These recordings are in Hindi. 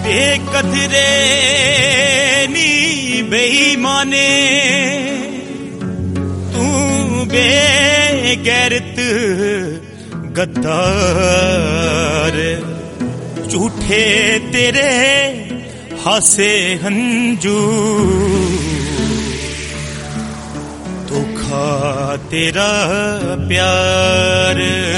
बेकदरे नी बेईमाने तू बेगैरत गद्दार झूठे तेरे हासे हंजू धोखा तेरा प्यार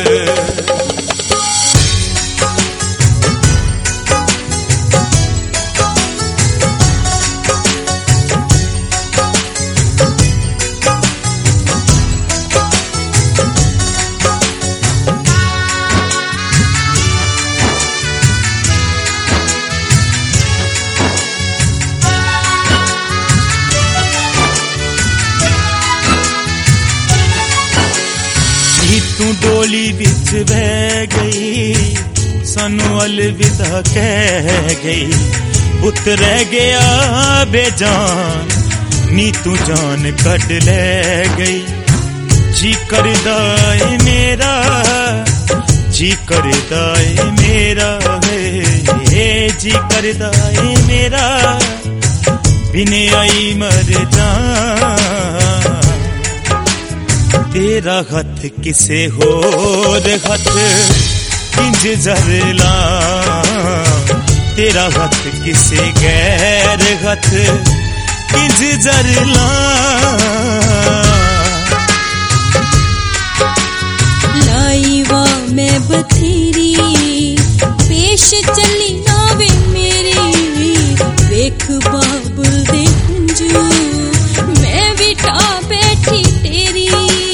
तू डोली बिच बह गई सानू अलविदा कह गई पुत रह गया बेजान नी तू जान कट ले गई जी करदा ए मेरा जी करदा ए मेरा है जी करदा ए मेरा बिने आई मर जान तेरा हथ किसे होर हथ इंज जरला तेरा हथ किसे गैर हथ इंज जरला लाईवा मैं बथेरी पेश चली आवे मेरी वेख बाबुल दे हंजू मैं विठा बैठी तेरी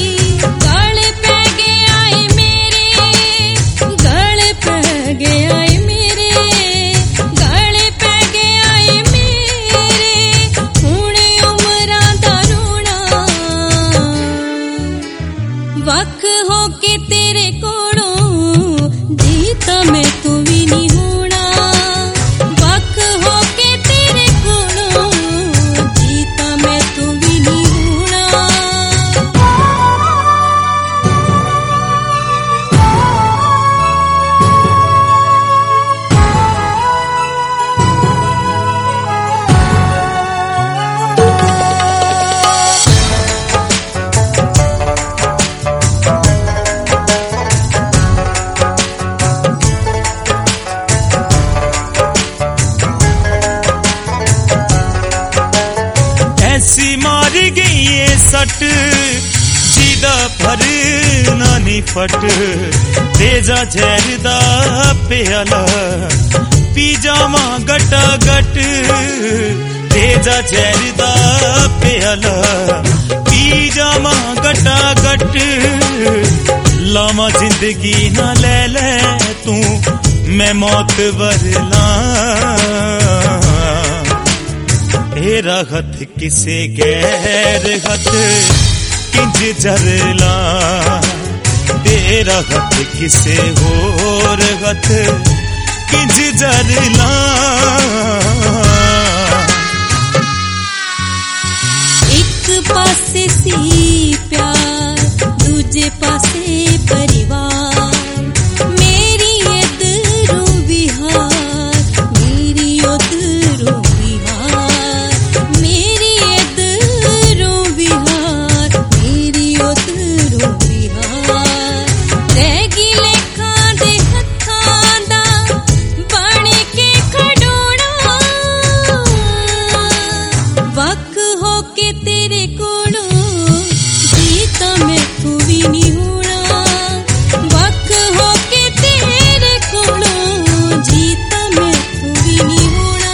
वख हो के तेरे कोलों जीता मैं तू भी नहीं होना वख हो के तेरे कोलों जीता मैं तू भी नहीं होना ऐसी मारी गई ये सट जीदा फर नानी फट तेजा जहर दा प्याला पी जावा गटा गट तेजा जहर दा प्याला पी जावा गटा गट लामा जिंदगी ना ले ले तू मैं मौत वरला तेरा हथ किसे गैर हथ किंज जरला तेरा हथ किसे होर हथ किंज जरला एक पासे सी प्यार दूजे पासे परिवार मेरी इधरों बिहार मेरी उधरों तेरे कोलों जीता मैं तू भी नहीं होना वख हो के तेरे कोलों जीता मैं तू भी नहीं होना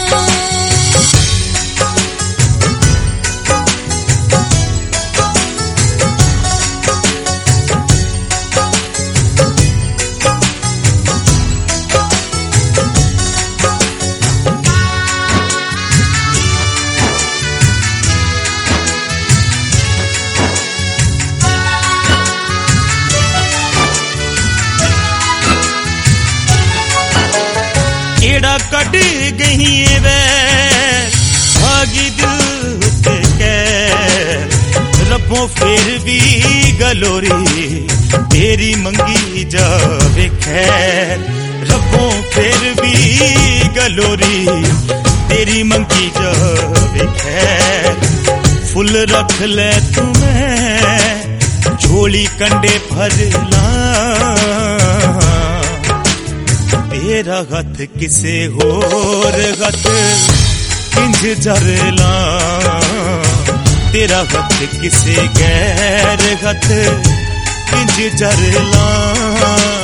केड़ा कट गई वे भागी दिल ते कैर रब्बों फिर भी गलोरी तेरी मंगी जावे खैर रब्बों फिर भी गलोरी तेरी मंगी जावे खैर फुल रख ले तुम्हें झोली कंडे भर ला तेरा हथ किसे होर हथ किंज जरला तेरा हथ किसे गैर हथ किंज जरला